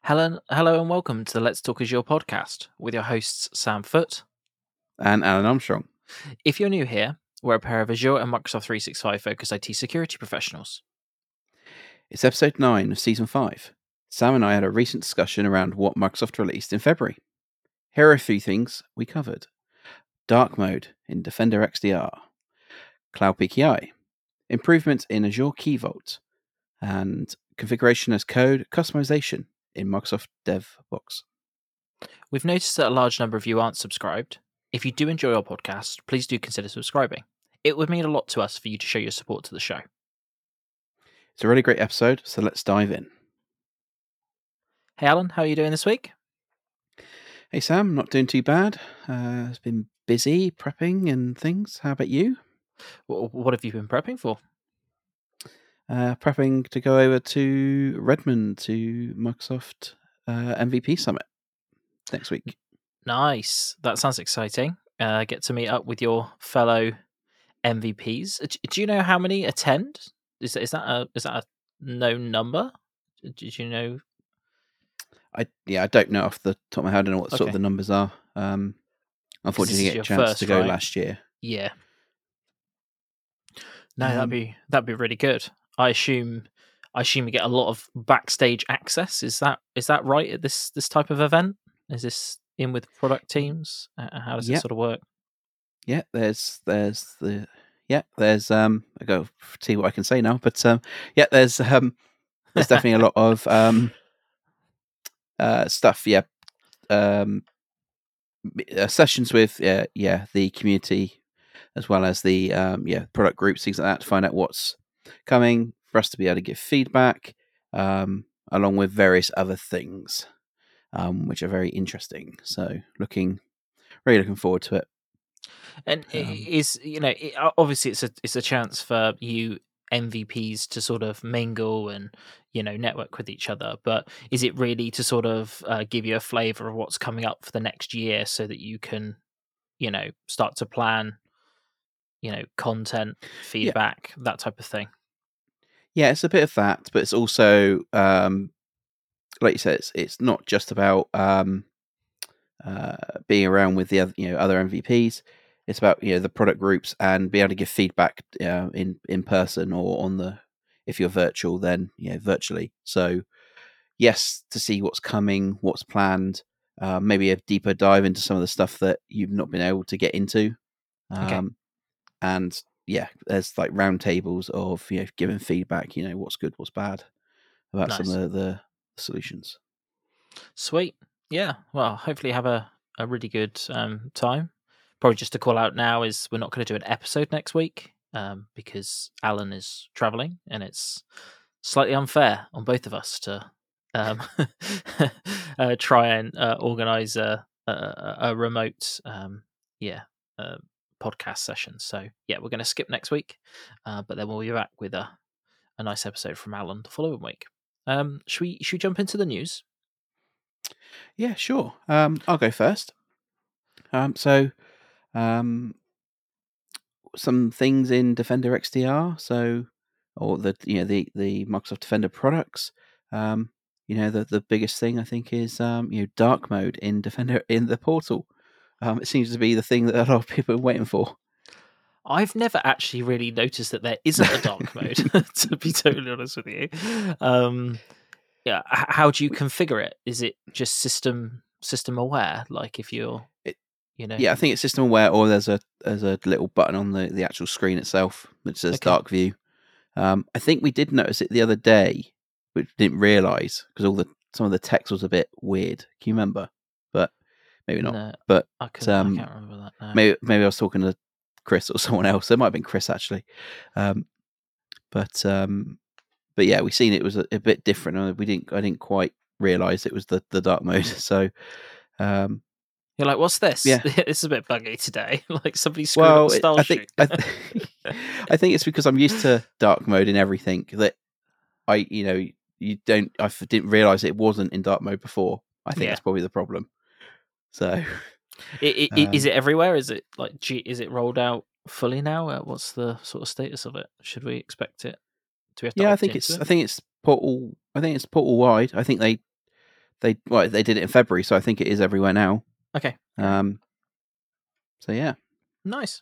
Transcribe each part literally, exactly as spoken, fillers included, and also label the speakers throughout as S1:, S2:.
S1: Helen, hello and welcome to the Let's Talk Azure podcast with your hosts Sam Foote
S2: and Alan Armstrong.
S1: If you're new here, we're a pair of Azure and Microsoft three sixty-five focused I T security professionals.
S2: It's episode nine of season five. Sam and I had a recent discussion around what Microsoft released in February. Here are a few things we covered. Dark mode in Defender X D R, Cloud P K I, improvements in Azure Key Vault, and configuration as code customization in Microsoft DevBox.
S1: We've noticed that a large number of you aren't subscribed. If you do enjoy our podcast, please do consider subscribing. It would mean a lot to us for you to show your support to the show.
S2: It's a really great episode, so let's dive in.
S1: Hey Alan, how are you doing this week?
S2: Hey Sam, not doing too bad. Uh, it's been busy prepping and things. How about you?
S1: What have you been prepping for?
S2: Uh, prepping to go over to Redmond to Microsoft uh, M V P Summit next week.
S1: Nice. That sounds exciting. Uh, get to meet up with your fellow M V Ps. Do you know how many attend? Is is that a is that a known number? Did you know?
S2: I yeah, I don't know off the top of my head. I don't know what
S1: Okay.
S2: sort of the numbers are. Um, unfortunately,
S1: this is
S2: get a
S1: your
S2: chance
S1: first,
S2: to go
S1: right?
S2: last year.
S1: Yeah. No, that'd
S2: Um,
S1: be that'd be really good. I assume I assume you get a lot of backstage access. Is that is that right at this this type of event? Is this in with product teams? Uh, How does it
S2: Yep.
S1: sort of work?
S2: Yeah, there's there's the yeah there's um I go see what I can say now, but um yeah there's um there's definitely a lot of um uh stuff. Yeah, um uh, sessions with yeah yeah the community as well as the um yeah product groups, things like that, to find out what's coming for us to be able to give feedback, um along with various other things, um which are very interesting. So looking really looking forward to it.
S1: And
S2: Um,
S1: it is you know it, obviously it's a it's a chance for you M V Ps to sort of mingle and you know network with each other. But is it really to sort of uh, give you a flavour of what's coming up for the next year, so that you can you know start to plan you know content, feedback, that type of thing?
S2: Yeah, it's a bit of that, but it's also, um, like you said, it's it's not just about um, uh, being around with the other, you know, other M V Ps. It's about you know the product groups and be able to give feedback uh, in in person or on the if you're virtual, then you know virtually. So yes, to see what's coming, what's planned, uh, maybe a deeper dive into some of the stuff that you've not been able to get into, um,
S1: Okay.
S2: and yeah, there's like roundtables of you know giving feedback. You know what's good, what's bad about some
S1: Nice.
S2: of the, the solutions.
S1: Sweet. Yeah. Well, hopefully have a, a really good um, time. Probably just to call out now is we're not going to do an episode next week um, because Alan is traveling, and it's slightly unfair on both of us to um, uh, try and uh, organize a, a, a remote um, yeah uh, podcast session. So yeah, we're going to skip next week, uh, but then we'll be back with a, a nice episode from Alan the following week. Um, should we should we jump into the news?
S2: Yeah, sure. Um, I'll go first. Um, so, um, some things in Defender X D R. So, or the you know the the Microsoft Defender products. Um, you know the the biggest thing I think is um, you know dark mode in Defender in the portal. Um, it seems to be the thing that a lot of people are waiting for.
S1: I've never actually really noticed that there isn't a dark mode, to be totally honest with you. Um, yeah, h- how do you configure it? Is it just system system aware? Like if you're,
S2: It,
S1: you know,
S2: yeah, I think it's system aware, or there's a there's a little button on the, the actual screen itself that says
S1: okay,
S2: dark view. Um, I think we did notice it the other day, but didn't realise because all the some of the text was a bit weird. Can you remember? But maybe not.
S1: no,
S2: But
S1: I couldn't. I
S2: um,
S1: can't remember that now.
S2: maybe maybe I was talking to Chris or someone else. It might have been Chris actually. Um, but um, but yeah, we seen it was a, a bit different. Uh, We didn't. I didn't quite realise it was the, the dark mode. So um,
S1: You're like, what's this?
S2: yeah.
S1: This is a bit buggy today. Like somebody screwed
S2: Well,
S1: up the
S2: it,
S1: style
S2: I think
S1: sheet.
S2: I, th- I think it's because I'm used to dark mode in everything that I you know you don't I f- didn't realize it wasn't in dark mode before. I think
S1: Yeah.
S2: that's probably the problem. So,
S1: I- I- is
S2: um,
S1: it everywhere? Is it like, G- is it rolled out fully now? Uh, What's the sort of status of it? Should we expect it? Do we have to
S2: yeah, I
S1: opt
S2: think
S1: into
S2: it's
S1: it?
S2: I think it's portal. I think it's portal wide. I think they they well they did it in February, so I think it is everywhere now.
S1: Okay.
S2: Um. So yeah.
S1: Nice.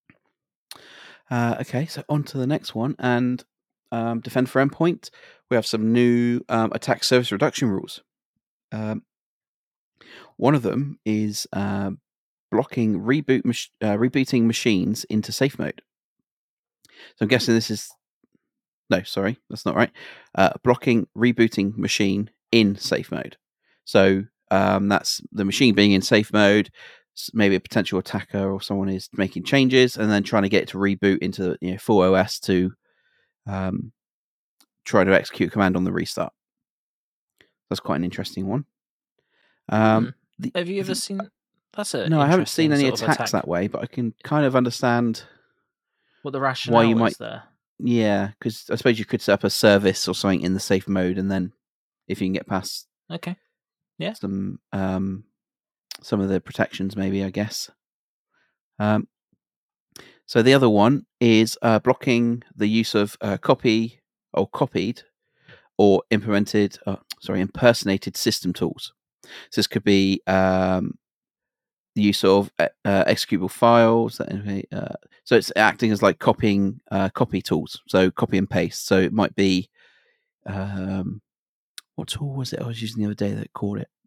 S2: Uh, okay, so on to the next one, and um, Defend for Endpoint. We have some new um, attack surface reduction rules. Um, one of them is uh, blocking reboot mach- uh, rebooting machines into safe mode. So I'm guessing this is no, sorry, that's not right. Uh, blocking rebooting machine in safe mode. So um, that's the machine being in safe mode. Maybe a potential attacker or someone is making changes and then trying to get it to reboot into you know, full O S to um, try to execute a command on the restart. That's quite an interesting one. Um,
S1: hmm.
S2: the,
S1: Have you ever
S2: the,
S1: seen? That's a
S2: no, I haven't seen any
S1: attacks
S2: attacks that way, but I can kind of understand
S1: what the
S2: why
S1: rationale
S2: you
S1: is
S2: might.
S1: there.
S2: Yeah, because I suppose you could set up a service or something in the safe mode, and then if you can get past
S1: Okay. Yeah.
S2: some um, some of the protections, maybe I guess. Um, so the other one is uh, blocking the use of uh, copy or copied or implemented, uh, sorry, impersonated system tools. So this could be um, the use of uh, executable files. Uh, so it's acting as like copying uh, copy tools. So copy and paste. So it might be um, what tool was it I was using the other day that called it?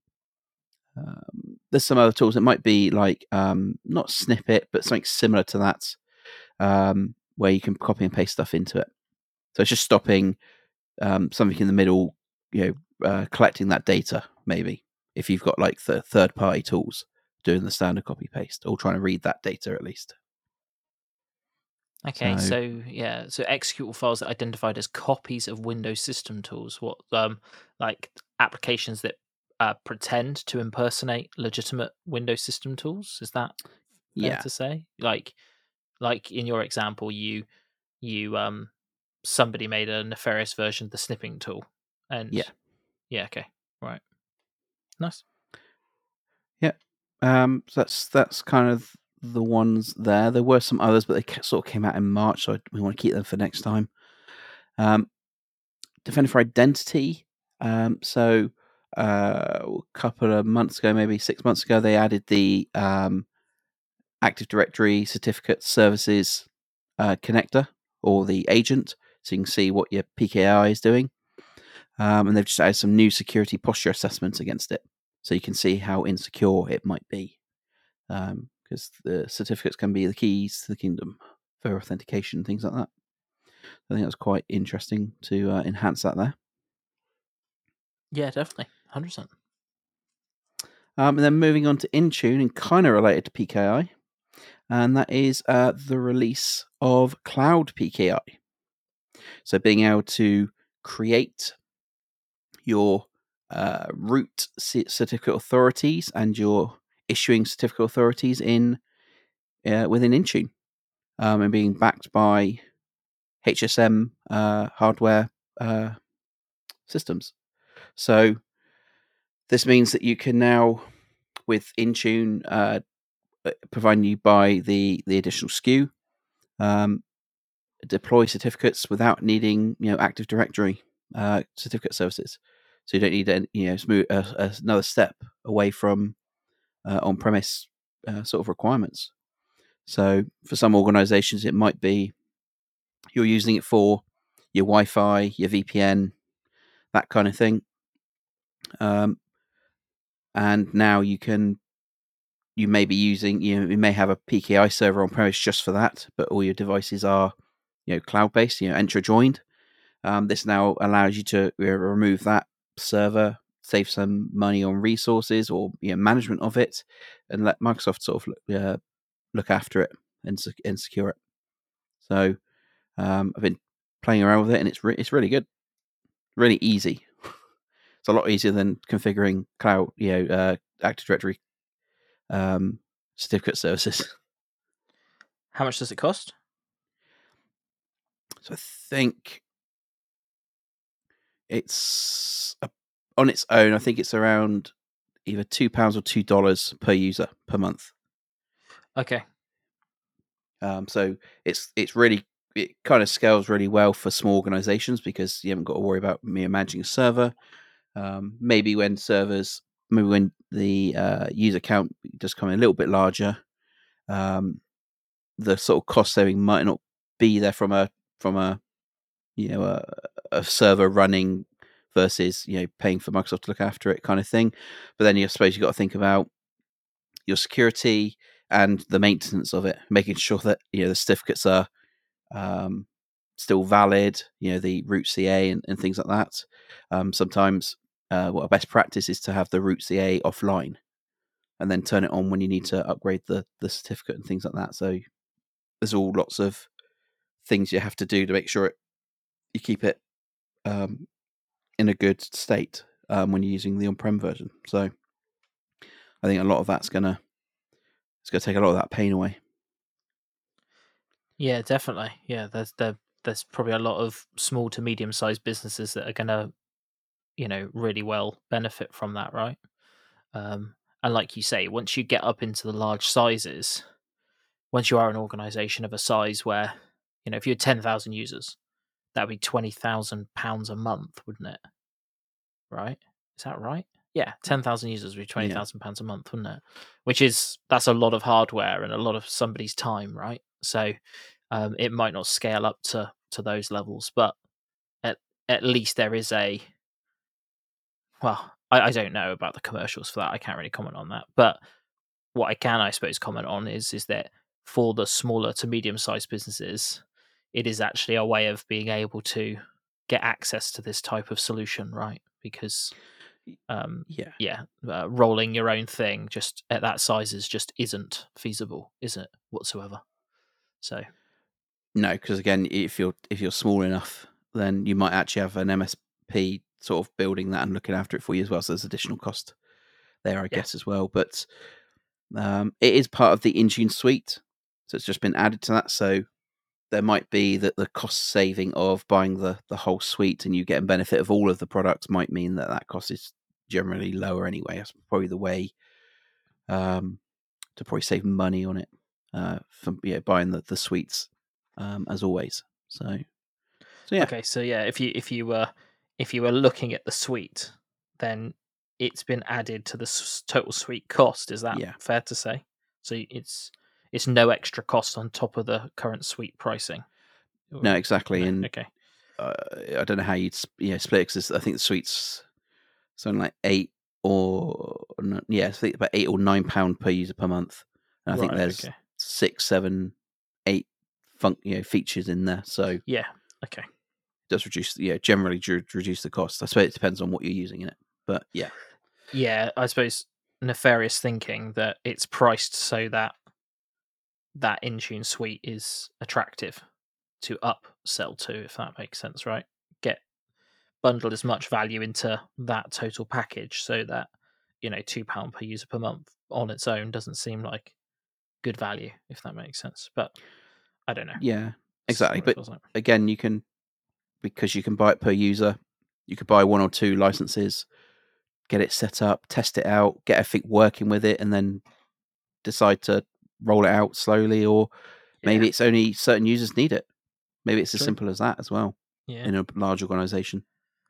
S2: Um, there's some other tools. It might be like um, not snippet, but something similar to that, um, where you can copy and paste stuff into it. So it's just stopping um, something in the middle, you know, uh, collecting that data. Maybe if you've got like the third party tools doing the standard copy paste or trying to read that data at least.
S1: Okay,
S2: So,
S1: so yeah, so executable files that are identified as copies of Windows system tools, what um like applications that uh, pretend to impersonate legitimate Windows system tools? Is that fair
S2: yeah,
S1: to say? Like, like in your example, you you um somebody made a nefarious version of the snipping tool, and
S2: yeah,
S1: yeah, okay, right, nice.
S2: yeah. Um, so that's that's kind of the ones there. There were some others, but they ca- sort of came out in March, so I, we want to keep them for next time. Um, Defender for Identity. Um, so uh, a couple of months ago, maybe six months ago, they added the um, Active Directory certificate services uh, connector or the agent, so you can see what your P K I is doing. Um, and they've just added some new security posture assessments against it, so you can see how insecure it might be. Because um, the certificates can be the keys to the kingdom for authentication, things like that. I think that's quite interesting to uh, enhance that there.
S1: Yeah, definitely, one hundred percent.
S2: Um, and then moving on to Intune, and kind of related to P K I, and that is uh, the release of Cloud P K I. So being able to create your uh, root certificate authorities and your issuing certificate authorities in uh, within Intune, um, and being backed by H S M uh, hardware uh, systems. So this means that you can now, with Intune, uh, providing you by the the additional S K U, um, deploy certificates without needing you know Active Directory uh, certificate services. So you don't need any, you know smooth, uh, uh, another step away from uh, on-premise uh, sort of requirements. So for some organizations, it might be you're using it for your Wi-Fi, your V P N, that kind of thing. Um, and now you can, you may be using, you know, you may have a P K I server on premise just for that, but all your devices are, you know, cloud-based, you know, Entra joined. Um, this now allows you to uh, remove that server, save some money on resources or you know, management of it, and let Microsoft sort of uh, look after it and, and secure it. So um, I've been playing around with it, and it's re- it's really good, really easy. It's a lot easier than configuring cloud, you know, uh, Active Directory um, certificate services.
S1: How much does it cost?
S2: So I think it's uh, on its own. I think it's around either two pounds or two dollars per user per month.
S1: Okay.
S2: Um, so it's it's really it kind of scales really well for small organizations because you haven't got to worry about me managing a server. Um, maybe when servers, maybe when the uh, user count does come in a little bit larger, um, the sort of cost saving might not be there from a from a you know a, a server running versus you know paying for Microsoft to look after it kind of thing. But then you I suppose you've got to think about your security and the maintenance of it, making sure that you know the certificates are um, still valid, you know the root C A and, and things like that. Um, sometimes uh, what a best practice is to have the root C A offline and then turn it on when you need to upgrade the the certificate and things like that. So there's all lots of things you have to do to make sure it, you keep it um, in a good state um, when you're using the on-prem version. So I think a lot of that's gonna it's gonna take a lot of that pain away.
S1: Yeah, definitely. Yeah, there's there, there's probably a lot of small to medium sized businesses that are gonna, you know, really well benefit from that, right? Um, and like you say, once you get up into the large sizes, once you are an organization of a size where, you know, if you had ten thousand users, that would be twenty thousand pounds a month, wouldn't it? Right? Is that right? Yeah, ten thousand users would be twenty thousand pounds a month, wouldn't it? Which is, that's a lot of hardware and a lot of somebody's time, right? So um, it might not scale up to, to those levels, but at, at least there is a, well, I, I don't know about the commercials for that. I can't really comment on that. But what I can, I suppose, comment on is is that for the smaller to medium sized businesses, it is actually a way of being able to get access to this type of solution, right? Because um,
S2: yeah,
S1: yeah, uh, rolling your own thing just at that size is just isn't feasible, is it whatsoever? So
S2: no, because again, if you're if you're small enough, then you might actually have an M S P sort of building that and looking after it for you as well. So there's additional cost there, I
S1: yeah,
S2: guess, as well. But um, it is part of the Intune suite, so it's just been added to that. So there might be that the cost saving of buying the the whole suite and you getting benefit of all of the products might mean that that cost is generally lower anyway. That's probably the way um, to probably save money on it uh, from yeah, buying the the suites um, as always. So so yeah,
S1: okay, so yeah, if you if you were if you were looking at the suite, then it's been added to the s- total suite cost. Is that
S2: yeah.
S1: fair to say? So it's it's no extra cost on top of the current suite pricing.
S2: No,
S1: Or-
S2: exactly.
S1: No,
S2: And
S1: okay,
S2: uh, I don't know how you'd sp- you know, split because I think the suites something like eight or no, yeah, I think about eight or nine pound per user per month. And I think
S1: right,
S2: there's
S1: okay,
S2: six, seven, eight fun you know features in there, so it
S1: yeah, okay.
S2: does reduce yeah generally do reduce the cost. I suppose it depends on what you're using in it, but yeah,
S1: Yeah, I suppose nefarious thinking that it's priced so that that Intune suite is attractive to upsell to, if that makes sense, right? Get bundle as much value into that total package so that, you know, two pound per user per month on its own doesn't seem like good value, if that makes sense. But I don't know.
S2: yeah,
S1: This is
S2: exactly.
S1: what it
S2: But
S1: feels like.
S2: again, you can because you can buy it per user. You could buy one or two licenses, get it set up, test it out, get everything working with it, and then decide to roll it out slowly. Or
S1: Yeah,
S2: maybe it's only certain users need it. Maybe it's as
S1: true.
S2: simple as that as well
S1: Yeah.
S2: in a large organization.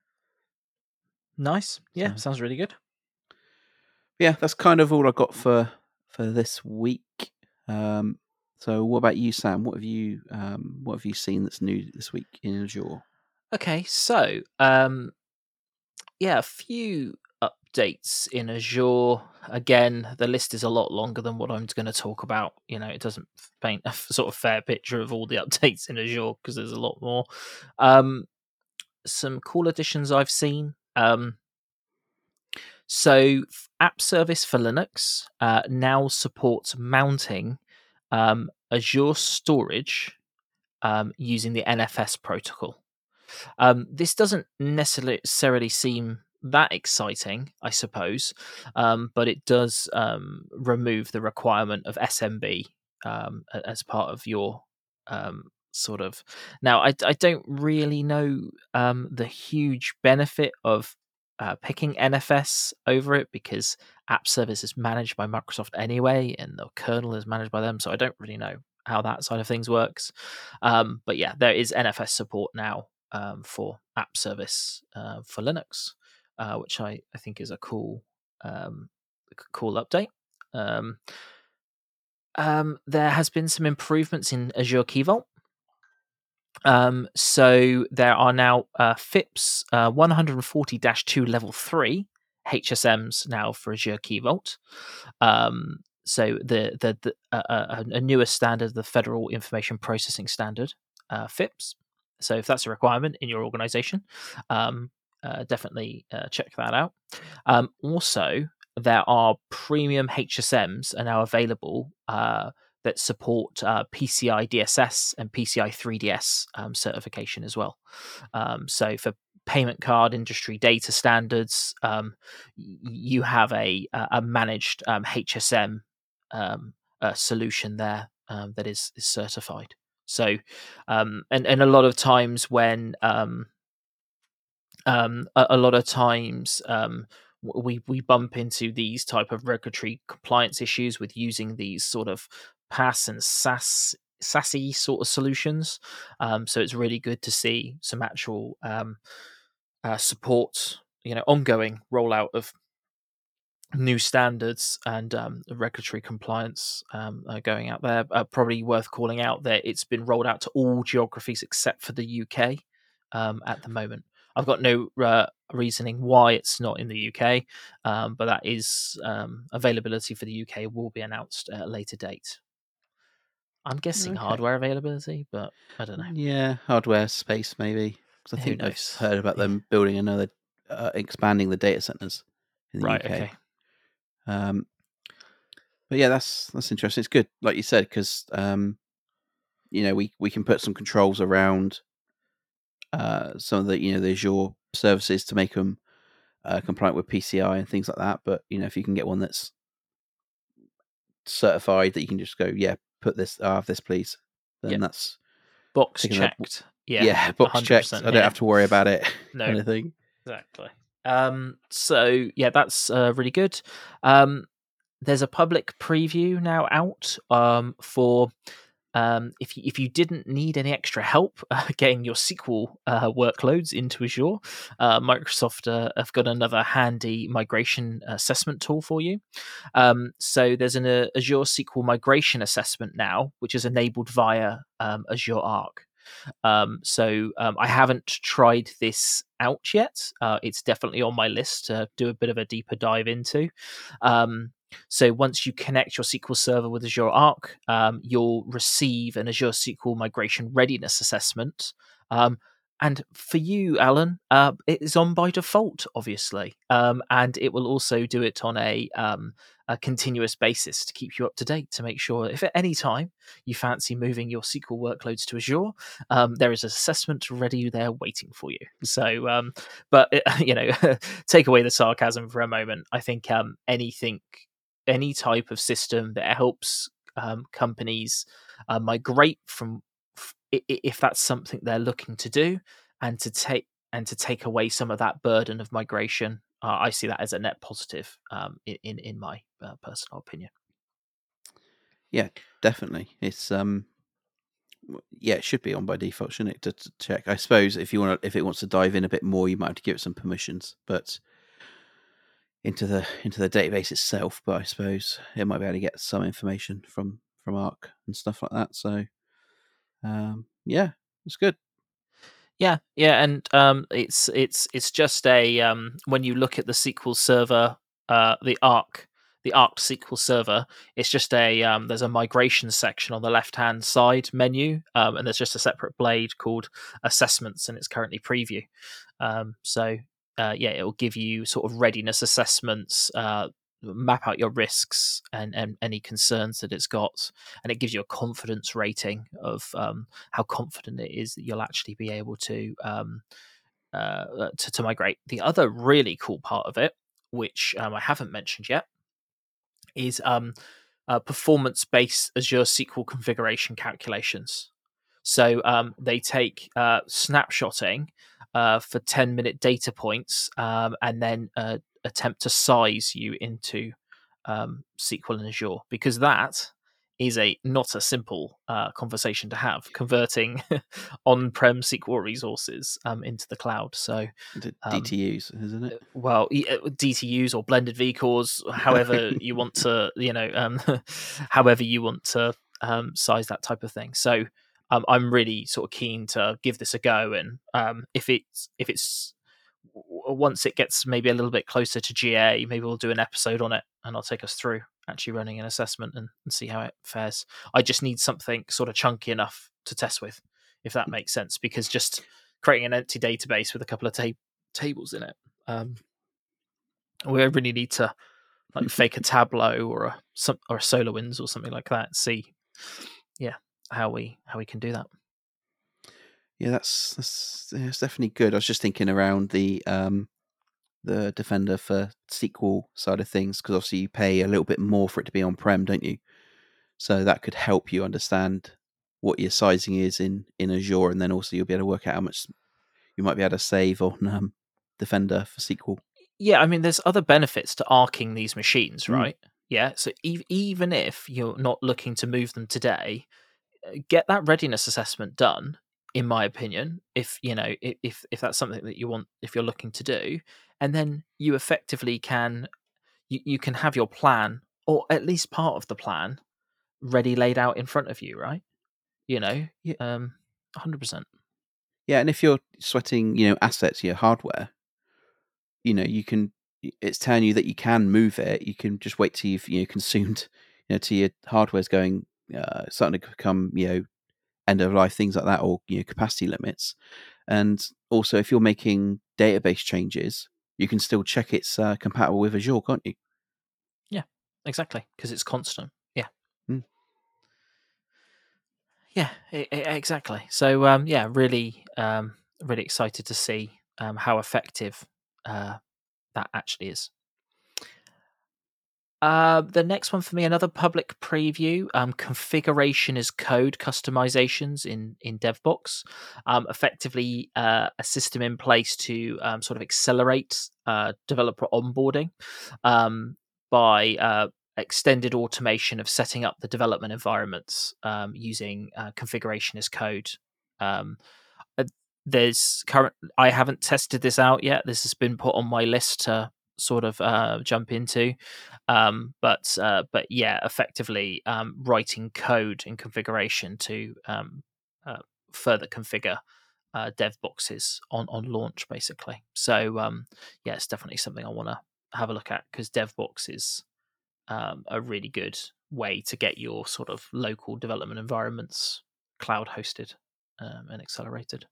S1: Nice. Yeah,
S2: So
S1: sounds really good.
S2: yeah, that's kind of all I got for for this week. Um, so what about you, Sam? What have you um, what have you seen that's new this week in Azure?
S1: Okay, so um yeah, a few updates in Azure. Again, the list is a lot longer than what I'm going to talk about. You know, it doesn't paint a sort of fair picture of all the updates in Azure because there's a lot more. Um, some cool additions I've seen. Um, so, App Service for Linux uh, now supports mounting um, Azure storage um, using the N F S protocol. Um, this doesn't necessarily seem that exciting, I suppose, um, but it does um, remove the requirement of S M B um, as part of your um, sort of. Now, I, I don't really know um, the huge benefit of uh, picking N F S over it because App Service is managed by Microsoft anyway, and the kernel is managed by them, so I don't really know how that side of things works. Um, but yeah, there is N F S support now um, for app service uh, for Linux. uh, which I, I think is a cool um, cool update. Um, um, there has been some improvements in Azure Key Vault. Um, so there are now uh, F I P S uh, one forty dash two level three H S Ms now for Azure Key Vault. Um, so the the, the uh, uh, a newer standard, the Federal Information Processing Standard, uh, F I P S. So if that's a requirement in your organization, um, uh, definitely uh, check that out. Um, also, there are premium H S Ms are now available uh, that support uh, P C I D S S and P C I three D S um, certification as well. Um, so for payment card industry data standards, um, you have a a managed um, H S M um, uh, solution there um, that is, is certified. So, um, and and a lot of times when um, um, a, a lot of times um, we we bump into these type of regulatory compliance issues with using these sort of PaaS and SaaS SaaSy sort of solutions. Um, so it's really good to see some actual um, uh, support, you know, ongoing rollout of new standards and um, regulatory compliance um, uh, going out there. Uh, probably worth calling out that it's been rolled out to all geographies except for the U K um, at the moment. I've got no uh, reasoning why it's not in the U K, um, but that is um, availability for the U K will be announced at a later date. I'm guessing
S2: Okay.
S1: hardware availability, but I don't know.
S2: Yeah, hardware space maybe. Because I
S1: Who
S2: think I've
S1: knows?
S2: heard about
S1: Yeah.
S2: them building another, uh, expanding the data centers in the
S1: Right.
S2: U K.
S1: Okay.
S2: Um, but yeah, that's that's interesting. It's good, like you said, because um, you know we we can put some controls around uh, some of the you know the Azure services to make them uh, compliant with P C I and things like that. But you know, if you can get one that's certified, that you can just go, yeah, put this, I have this, please. Then
S1: Yep.
S2: that's
S1: Box
S2: taking that,
S1: checked. Yeah.
S2: yeah, box
S1: one hundred
S2: checked.
S1: percent
S2: I don't
S1: here.
S2: have to worry about it,
S1: No.
S2: kind of thing.
S1: Exactly. Um, so yeah, that's uh, really good. Um, there's a public preview now out um, for um, if you, if you didn't need any extra help uh, getting your S Q L uh, workloads into Azure, uh, Microsoft uh, have got another handy migration assessment tool for you. Um, so there's an uh, Azure S Q L migration assessment now, which is enabled via um, Azure Arc. Um, so um, I haven't tried this out yet. Uh, it's definitely on my list to do a bit of a deeper dive into. Um, so once you connect your S Q L Server with Azure Arc, um, you'll receive an Azure S Q L migration readiness assessment. Um, and for you, Alan, uh, it is on by default, obviously, um, and it will also do it on a, um, a continuous basis to keep you up to date, to make sure if at any time you fancy moving your S Q L workloads to Azure, um, there is an assessment ready there waiting for you. So, um, but you know, take away the sarcasm for a moment. I think um, anything, any type of system that helps um, companies uh, migrate from, if that's something they're looking to do, and to take and to take away some of that burden of migration, uh, I see that as a net positive um, in, in in my uh, personal opinion.
S2: Yeah, definitely. It's um, yeah, it should be on by default, shouldn't it? To, to check. I suppose if you want to, if it wants to dive in a bit more, you might have to give it some permissions, but into the into the database itself. But I suppose it might be able to get some information from from Arc and stuff like that. So, um, yeah, it's good.
S1: Yeah, yeah, and um, it's it's it's just a um, when you look at the S Q L Server, uh, the Arc, the Arc S Q L Server, it's just a um, there's a migration section on the left hand side menu, um, and there's just a separate blade called Assessments, and it's currently preview. Um, so uh, yeah, it will give you sort of readiness assessments. Uh, map out your risks and, and any concerns that it's got, and it gives you a confidence rating of um, how confident it is that you'll actually be able to um, uh, to, to migrate. The other really cool part of it, which um, I haven't mentioned yet, is um, uh, performance-based Azure S Q L configuration calculations. So um, they take uh, snapshotting uh, for ten minute data points um, and then uh, attempt to size you into um, S Q L in Azure, because that is a not a simple uh, conversation to have, converting on-prem S Q L resources um, into the cloud. So um,
S2: D T Us, isn't it?
S1: Well, D T Us or blended V cores, however you want to, you know, um, however you want to um, size that type of thing. So um, I'm really sort of keen to give this a go, and um, if it's if it's once it gets maybe a little bit closer to G A, maybe we'll do an episode on it, and I'll take us through actually running an assessment and, and see how it fares. I just need something sort of chunky enough to test with, if that makes sense, because just creating an empty database with a couple of ta- tables in it, um, we really need to like fake a Tableau or a some or a SolarWinds or something like that. See, yeah, how we how we can do that.
S2: Yeah, that's that's, that's definitely good. I was just thinking around the um, the Defender for S Q L side of things, because obviously you pay a little bit more for it to be on-prem, don't you? So that could help you understand what your sizing is in, in Azure, and then also you'll be able to work out how much you might be able to save on um, Defender for S Q L.
S1: Yeah, I mean, there's other benefits to arcing these machines,
S2: Mm.
S1: right? Yeah, so e- even if you're not looking to move them today, get that readiness assessment done. In my opinion, if you know if if that's something that you want, if you're looking to do, and then you effectively can you, you can have your plan, or at least part of the plan, ready laid out in front of you, right? You know,
S2: Yeah.
S1: um, one hundred percent.
S2: Yeah, and if you're sweating, you know, assets, your hardware, you know, you can. It's telling you that you can move it. You can just wait till you've you know consumed, you know, till your hardware's going uh, starting to become you know end of life, things like that, or you know capacity limits. And also, if you're making database changes, you can still check it's uh, compatible with Azure, can't you?
S1: Yeah, exactly, because it's constant. Yeah.
S2: Mm.
S1: Yeah, I- I- exactly. So, um, yeah, really, um, really excited to see um, how effective uh, that actually is. Uh, the next one for me, another public preview. Um, configuration as code customizations in in DevBox. Um, effectively, uh, a system in place to um, sort of accelerate uh, developer onboarding um, by uh, extended automation of setting up the development environments um, using uh, configuration as code. Um, uh, there's current. I haven't tested this out yet. This has been put on my list to sort of uh, jump into. Um, but uh, but yeah, effectively um, writing code in configuration to um, uh, further configure uh, dev boxes on on launch, basically. So um, yeah, it's definitely something I want to have a look at, because DevBox is um, a really good way to get your sort of local development environments cloud hosted um, and accelerated.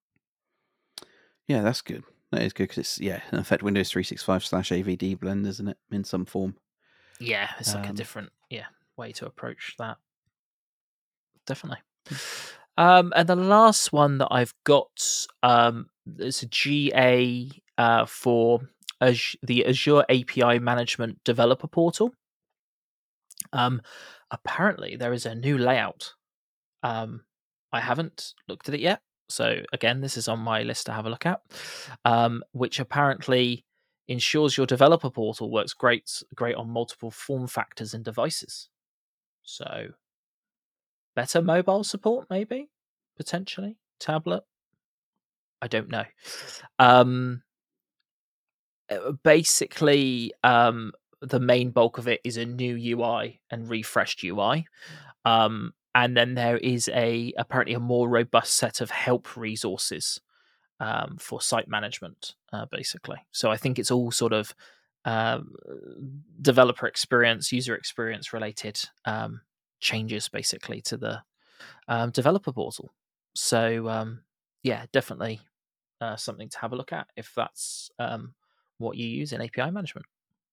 S2: Yeah, that's good. That is good because it's yeah, in effect, Windows three sixty-five slash A V D blend, isn't it, in some form?
S1: Yeah, it's like a
S2: Um,
S1: different yeah way to approach that. Definitely. Um, and the last one that I've got um, is a G A uh, for Az- the Azure A P I Management Developer Portal. Um, apparently, there is a new layout. Um, I haven't looked at it yet, so again, this is on my list to have a look at. Um, which apparently ensures your developer portal works great, great on multiple form factors and devices. So better mobile support, maybe potentially tablet. I don't know. Um, uh, basically, um, the main bulk of it is a new U I and refreshed U I. Um, and then there is a apparently a more robust set of help resources um, for site management, uh, basically. So I think it's all sort of um, developer experience, user experience related um, changes, basically, to the um, developer portal. So um, yeah, definitely uh, something to have a look at if that's um, what you use in A P I management.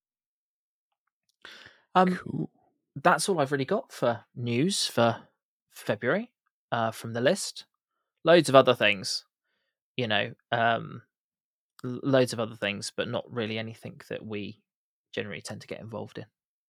S1: Um,
S2: cool.
S1: that's all I've really got for news for February uh, from the list. Loads of other things, you know, um, l- loads of other things, but not really anything that we generally tend to get involved in.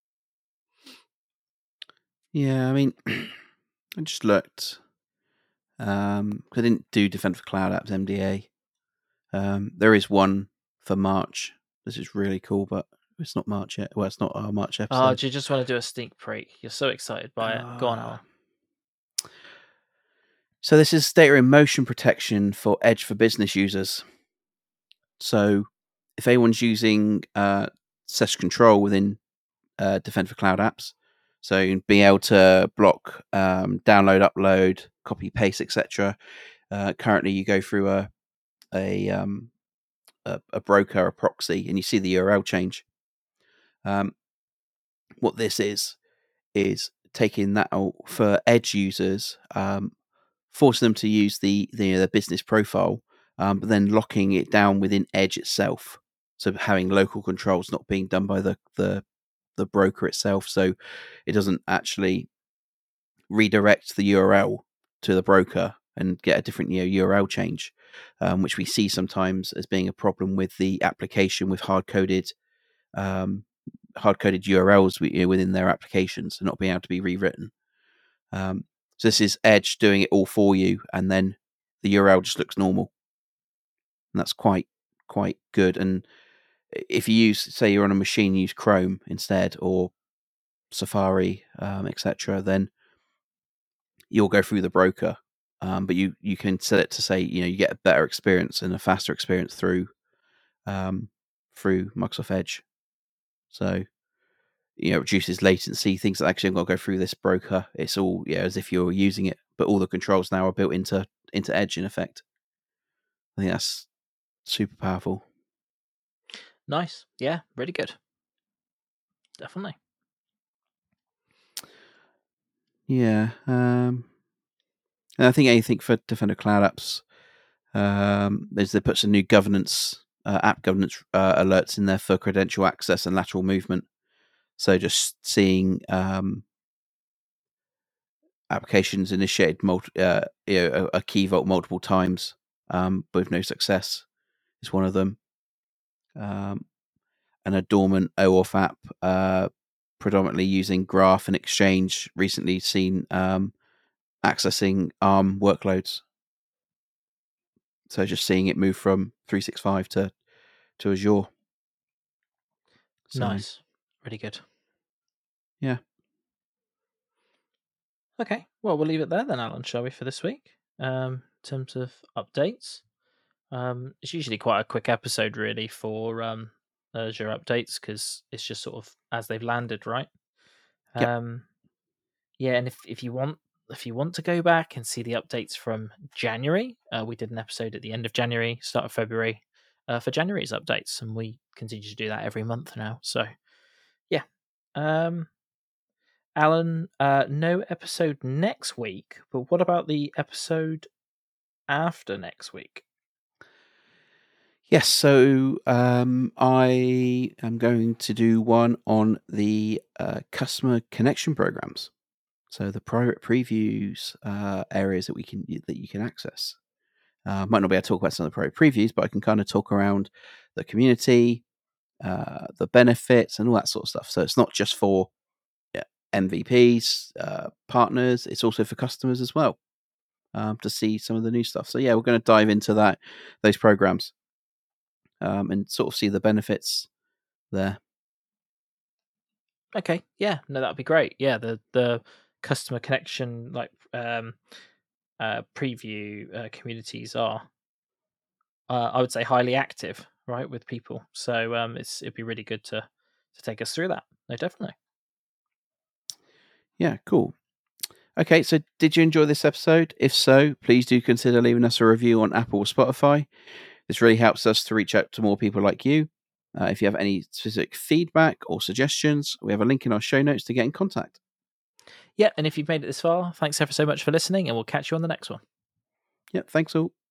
S2: Yeah, I mean, I just looked. Um, 'cause I didn't do Defender for Cloud Apps M D A. Um, there is one for March. This is really cool, but It's not March yet. Well, it's not our March
S1: Oh,
S2: episode.
S1: do you just want to do a sneak peek? You're so excited by it. Go on,
S2: Uh,
S1: Alan.
S2: So this is data in motion protection for Edge for business users. So if anyone's using uh, session control within uh, Defender for Cloud apps, so you'd be able to block um, download, upload, copy, paste, et cetera. Uh, currently, you go through a a, um, a a broker, a proxy, and you see the U R L change. Um, what this is is taking that out for Edge users, um, forcing them to use the the, the business profile, um, but then locking it down within Edge itself. So having local controls not being done by the the the broker itself, so it doesn't actually redirect the U R L to the broker and get a different you know, U R L change, um, which we see sometimes as being a problem with the application with hard coded um, hard coded U R Ls you know, within their applications and not being able to be rewritten. Um, so this is Edge doing it all for you, and then the U R L just looks normal, and that's quite quite good. And if you use, say, you're on a machine, use Chrome instead or Safari, um, et cetera, then you'll go through the broker, um, but you you can set it to say you know you get a better experience and a faster experience through um, through Microsoft Edge. So you know reduces latency, things that actually got to go through this broker. It's all yeah as if you're using it, but all the controls now are built into into Edge in effect. I think that's super powerful.
S1: Nice. Yeah, really good. Definitely.
S2: Yeah. Um, and I think anything for Defender Cloud apps um, is they put some new governance, uh, app governance uh, alerts in there for credential access and lateral movement. So just seeing um, applications initiated multi, uh, you know, a, a key vault multiple times um, with no success is one of them. Um, and a dormant OAuth app, uh, predominantly using Graph and Exchange, recently seen um, accessing ARM workloads. So just seeing it move from three sixty-five to to Azure. So,
S1: nice. Really good.
S2: Yeah.
S1: Okay. Well, we'll leave it there then, Alan, shall we, for this week? Um, in terms of updates. Um, it's usually quite a quick episode, really, for um, Azure updates because it's just sort of as they've landed, right?
S2: Yep.
S1: Um, yeah, and if, if you want if you want to go back and see the updates from January, uh, we did an episode at the end of January, start of February, uh, for January's updates, and we continue to do that every month now. So, yeah. Um, Alan, uh, no episode next week, but what about the episode after next week?
S2: Yes, so um, I am going to do one on the uh, customer connection programs. So the private previews uh, areas that we can that you can access. Uh, might not be able to talk about some of the private previews, but I can kind of talk around the community, uh, the benefits, and all that sort of stuff. So it's not just for yeah, M V Ps, uh, partners; it's also for customers as well um, to see some of the new stuff. So yeah, we're going to dive into that those programs. Um, and sort of see the benefits there.
S1: Okay, yeah, no, that'd be great. Yeah, the the customer connection like um, uh, preview uh, communities are, uh, I would say, highly active, right, with people. So um, it's it'd be really good to to take us through that. No, definitely.
S2: Yeah, cool. Okay, so did you enjoy this episode? If so, please do consider leaving us a review on Apple or Spotify. This really helps us to reach out to more people like you. Uh, if you have any specific feedback or suggestions, we have a link in our show notes to get in contact.
S1: Yeah, and if you've made it this far, thanks ever so much for listening, and we'll catch you on the next one.
S2: Yep, thanks all.